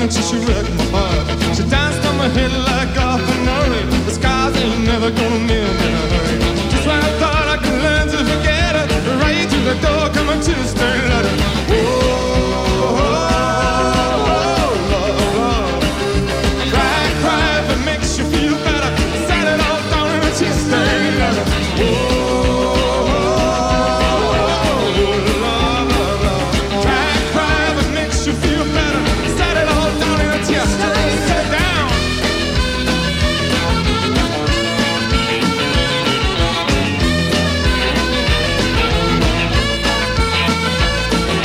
until she wrecked my heart. She danced on my head like